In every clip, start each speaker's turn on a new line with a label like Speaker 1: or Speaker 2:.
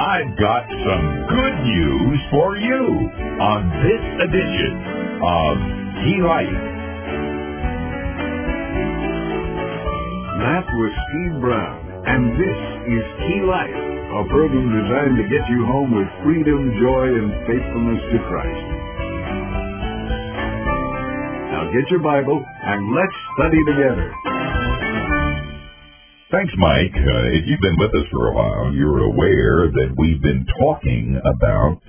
Speaker 1: I've got some good news for you on this edition of Key Life.
Speaker 2: That was Steve Brown, and this is Key Life, a program designed to get you home with freedom, joy, and faithfulness to Christ. Now get your Bible, and let's study together.
Speaker 1: Thanks, Mike. If you've been with us for a while, you're aware that we've been talking about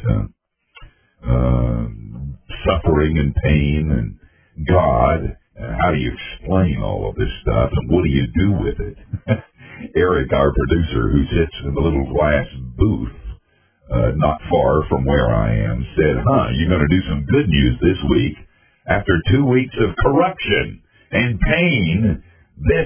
Speaker 1: suffering and pain and God. How do you explain all of this stuff, and what do you do with it? Eric, our producer, who sits in the little glass booth not far from where I am, said, you're going to do some good news this week. After 2 weeks of corruption and pain, this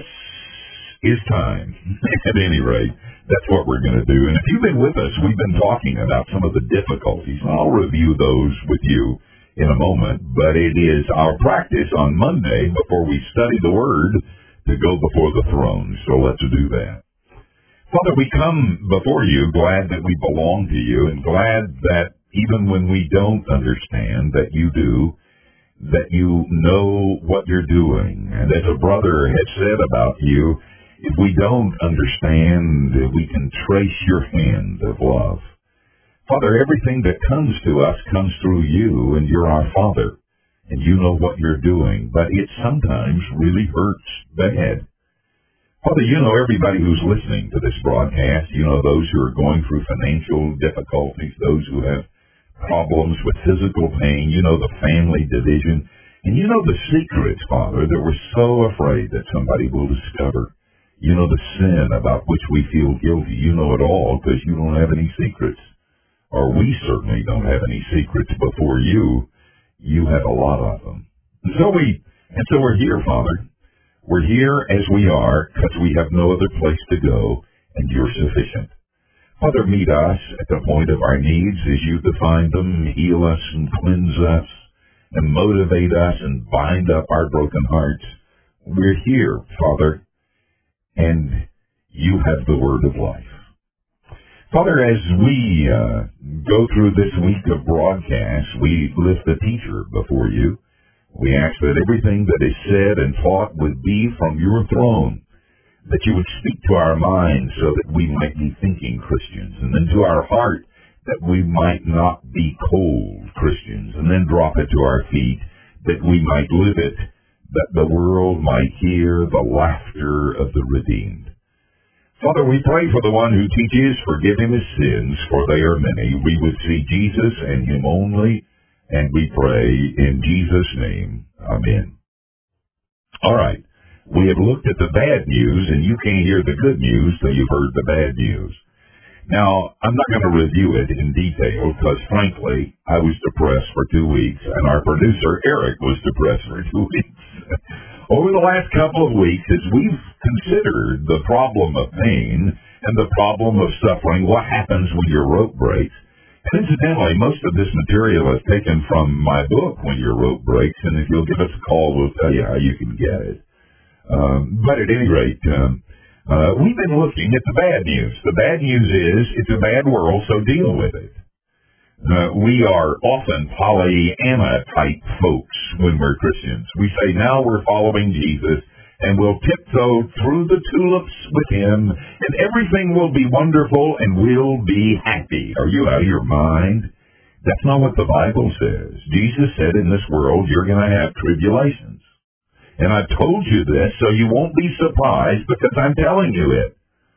Speaker 1: is time. At any rate, that's what we're going to do. And if you've been with us, we've been talking about some of the difficulties. I'll review those with you in a moment, but it is our practice on Monday before we study the Word to go before the throne. So let's do that. Father, we come before you glad that we belong to you, and glad that even when we don't understand, that you do, that you know what you're doing. And as a brother has said about you, if we don't understand, we can trace your hand of love. Father, everything that comes to us comes through you, and you're our Father, and you know what you're doing, but it sometimes really hurts bad. Father, you know everybody who's listening to this broadcast. You know those who are going through financial difficulties, those who have problems with physical pain. You know the family division, and you know the secrets, Father, that we're so afraid that somebody will discover. You know the sin about which we feel guilty. You know it all because you don't have any secrets. Or we certainly don't have any secrets before you. You have a lot of them. And so we're here, Father. We're here as we are because we have no other place to go, and you're sufficient. Father, meet us at the point of our needs as you define them. Heal us and cleanse us and motivate us and bind up our broken hearts. We're here, Father, and you have the word of life. Father, as we go through this week of broadcasts, we lift the teacher before you. We ask that everything that is said and taught would be from your throne, that you would speak to our minds so that we might be thinking Christians, and then to our heart that we might not be cold Christians, and then drop it to our feet that we might live it, that the world might hear the laughter of the redeemed. Father, we pray for the one who teaches, forgive him his sins, for they are many. We would see Jesus and him only, and we pray in Jesus' name. Amen. All right. We have looked at the bad news, and you can't hear the good news till you've heard the bad news. Now, I'm not going to review it in detail because, frankly, I was depressed for 2 weeks, and our producer, Eric, was depressed for 2 weeks. Over the last couple of weeks, as we've considered the problem of pain and the problem of suffering, what happens when your rope breaks, and incidentally, most of this material is taken from my book, When Your Rope Breaks, and if you'll give us a call, we'll tell you how you can get it. But at any rate, we've been looking at the bad news. The bad news is it's a bad world, so deal with it. We are often Pollyanna-type folks when we're Christians. We say, now we're following Jesus, and we'll tiptoe through the tulips with him, and everything will be wonderful, and we'll be happy. Are you out of your mind? That's not what the Bible says. Jesus said in this world you're going to have tribulations. And I've told you this so you won't be surprised because I'm telling you it.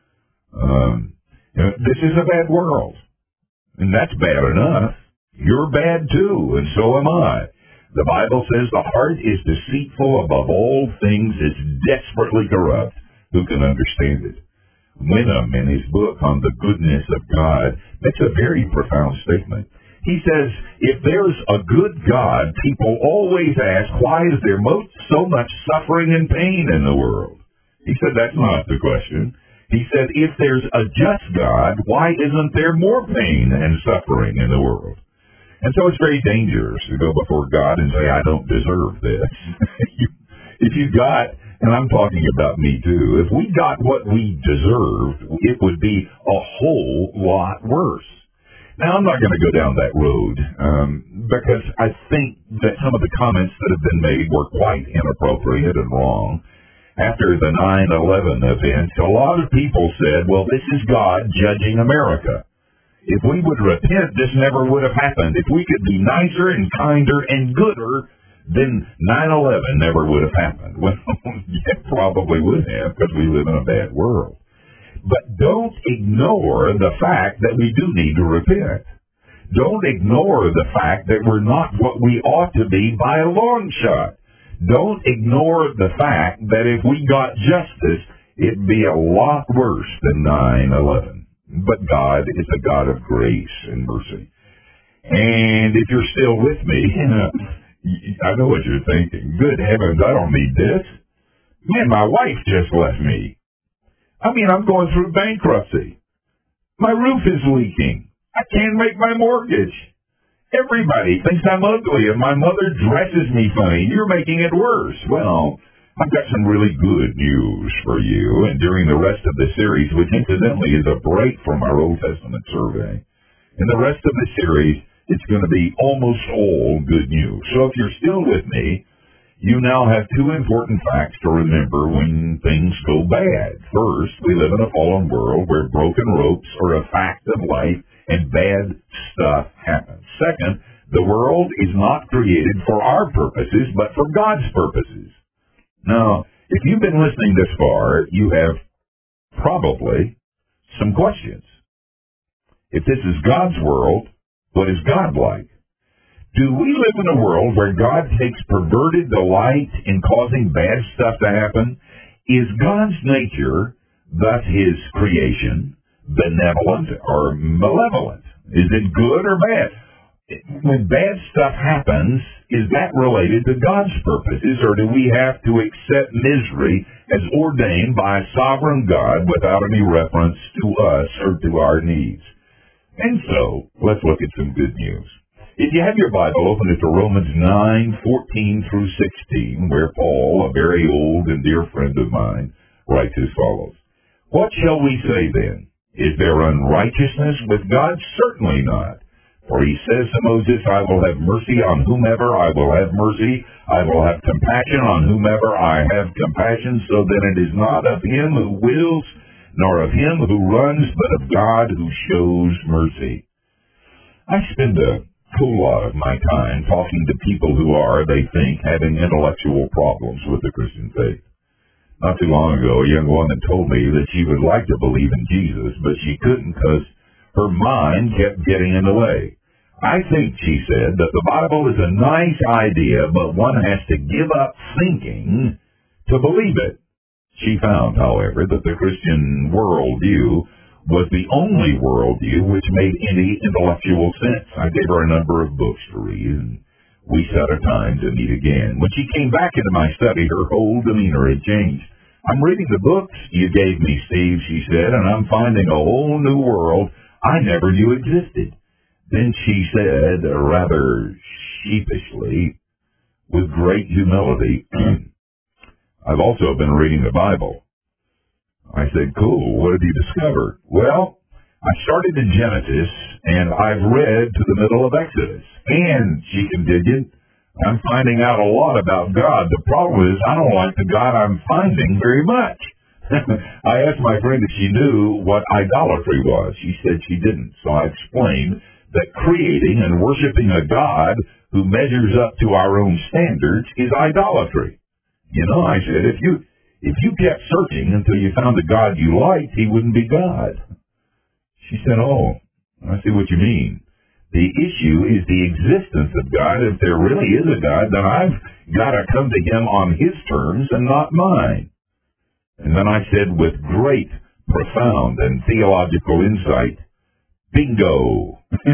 Speaker 1: This is a bad world. And that's bad enough. You're bad too, and so am I. The Bible says the heart is deceitful above all things. It's desperately corrupt. Who can understand it? Wenham, in his book on the goodness of God, makes a very profound statement. He says, if there's a good God, people always ask, why is there so much suffering and pain in the world? He said, that's not the question. He said, if there's a just God, why isn't there more pain and suffering in the world? And so it's very dangerous to go before God and say, I don't deserve this. If you've got And I'm talking about me too. If we got what we deserved, it would be a whole lot worse. Now, I'm not going to go down that road because I think that some of the comments that have been made were quite inappropriate and wrong. After the 9/11 event, a lot of people said, well, this is God judging America. If we would repent, this never would have happened. If we could be nicer and kinder and gooder, then 9/11 never would have happened. Well, it probably would have because we live in a bad world. But don't ignore the fact that we do need to repent. Don't ignore the fact that we're not what we ought to be by a long shot. Don't ignore the fact that if we got justice, it'd be a lot worse than 9/11. But God is a God of grace and mercy. And if you're still with me, I know what you're thinking. Good heavens, I don't need this. Man, my wife just left me. I mean, I'm going through bankruptcy. My roof is leaking. I can't make my mortgage. Everybody thinks I'm ugly, and my mother dresses me funny. You're making it worse. Well, I've got some really good news for you, and during the rest of the series, which incidentally is a break from our Old Testament survey, in the rest of the series, it's going to be almost all good news. So if you're still with me, you now have two important facts to remember when things go bad. First, we live in a fallen world where broken ropes are a fact of life and bad stuff happens. Second, the world is not created for our purposes, but for God's purposes. Now, if you've been listening this far, you have probably some questions. If this is God's world, what is God like? Do we live in a world where God takes perverted delight in causing bad stuff to happen? Is God's nature, thus his creation, benevolent or malevolent? Is it good or bad? When bad stuff happens, is that related to God's purposes, or do we have to accept misery as ordained by a sovereign God without any reference to us or to our needs? And so, let's look at some good news. If you have your Bible, open it to Romans 9:14 through 16, where Paul, a very old and dear friend of mine, writes as follows. What shall we say then? Is there unrighteousness with God? Certainly not. For he says to Moses, I will have mercy on whomever I will have mercy. I will have compassion on whomever I have compassion. So then it is not of him who wills, nor of him who runs, but of God who shows mercy. I spend a whole lot of my time talking to people who are, they think, having intellectual problems with the Christian faith. Not too long ago, a young woman told me that she would like to believe in Jesus, but she couldn't because her mind kept getting in the way. I think, she said, that the Bible is a nice idea, but one has to give up thinking to believe it. She found, however, that the Christian worldview was the only worldview which made any intellectual sense. I gave her a number of books to read, and we set a time to meet again. When she came back into my study, her whole demeanor had changed. I'm reading the books you gave me, Steve, she said, and I'm finding a whole new world I never knew existed. Then she said, rather sheepishly, with great humility, I've also been reading the Bible. I said, cool, what have you discovered? Well, I started in Genesis, and I've read to the middle of Exodus. And, she continued, I'm finding out a lot about God. The problem is I don't like the God I'm finding very much. I asked my friend if she knew what idolatry was. She said she didn't. So I explained that creating and worshiping a God who measures up to our own standards is idolatry. You know, I said, if you kept searching until you found the God you liked, he wouldn't be God. She said, oh, I see what you mean. The issue is the existence of God. If there really is a God, then I've got to come to him on his terms and not mine. And then I said with great, profound, and theological insight, bingo.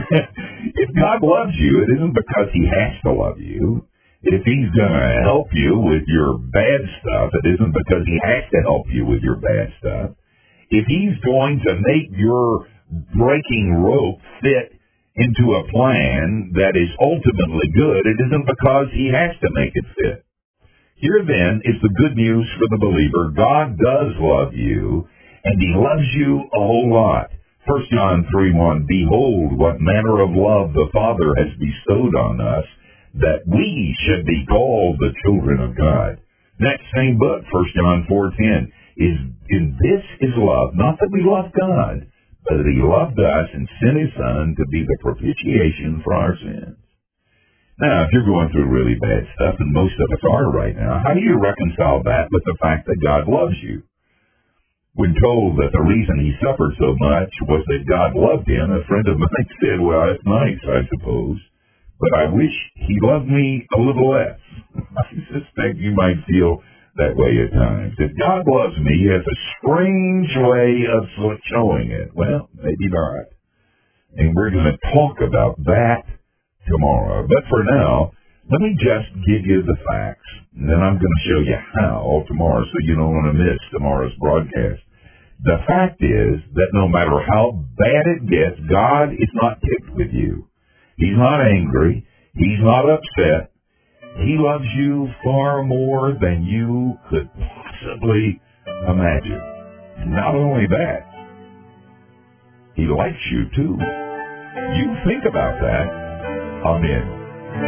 Speaker 1: If God loves you, it isn't because he has to love you. If he's going to help you with your bad stuff, it isn't because he has to help you with your bad stuff. If he's going to make your breaking rope fit into a plan that is ultimately good, it isn't because he has to make it fit. Here then is the good news for the believer. God does love you, and he loves you a whole lot. 1 John 3:1, behold, what manner of love the Father has bestowed on us, that we should be called the children of God. That same book, 1 John 4:10, in this is love, not that we love God, but that he loved us and sent his Son to be the propitiation for our sins. Now, if you're going through really bad stuff, and most of us are right now, how do you reconcile that with the fact that God loves you? When told that the reason he suffered so much was that God loved him, a friend of mine said, well, that's nice, I suppose, but I wish he loved me a little less. I suspect you might feel that way at times. If God loves me, he has a strange way of showing it. Well, maybe not. And we're going to talk about that tomorrow. But for now, let me just give you the facts, and then I'm going to show you how tomorrow so you don't want to miss tomorrow's broadcast. The fact is that no matter how bad it gets, God is not ticked with you. He's not angry. He's not upset. He loves you far more than you could possibly imagine. And not only that, he likes you too. You think about that. Amen.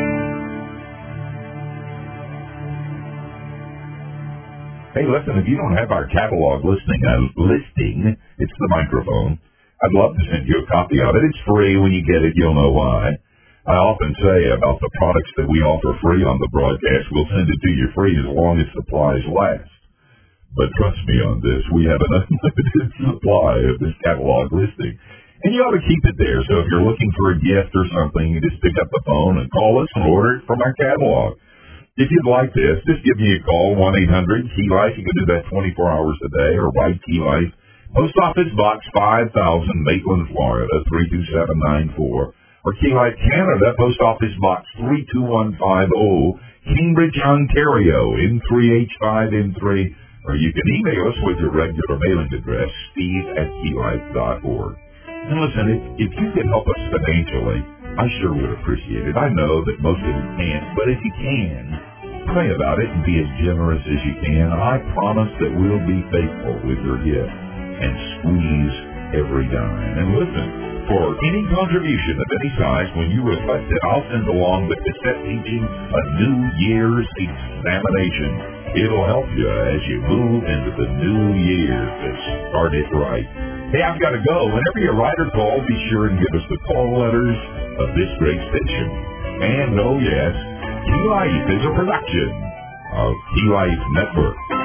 Speaker 1: Hey, listen, if you don't have our catalog listing, it's the microphone. I'd love to send you a copy of it. It's free. When you get it, you'll know why. I often say about the products that we offer free on the broadcast, we'll send it to you free as long as supplies last. But trust me on this, we have an unlimited supply of this catalog listing. And you ought to keep it there. So if you're looking for a gift or something, you just pick up the phone and call us and order it from our catalog. If you'd like this, just give me a call, 1-800-KEY-LIFE. You can do that 24 hours a day, or write Key Life, Post Office Box 5000, Maitland, Florida, 32794. Or Key Life Canada, Post Office Box 32150, Cambridge, Ontario, M3H5M3. Or you can email us with your regular mailing address, steve@keylife.org. And listen, if you can help us financially, I sure would appreciate it. I know that most of you can't, but if you can, pray about it and be as generous as you can. I promise that we'll be faithful with your gift and squeeze every dime. And listen, for any contribution of any size, when you request it, I'll send along the cassette teaching A New Year's Examination. It'll help you as you move into the new year to start it right. Hey, I've got to go. Whenever you write or call, be sure and give us the call letters of this great station. And oh yes, Key Life is a production of Key Life Network.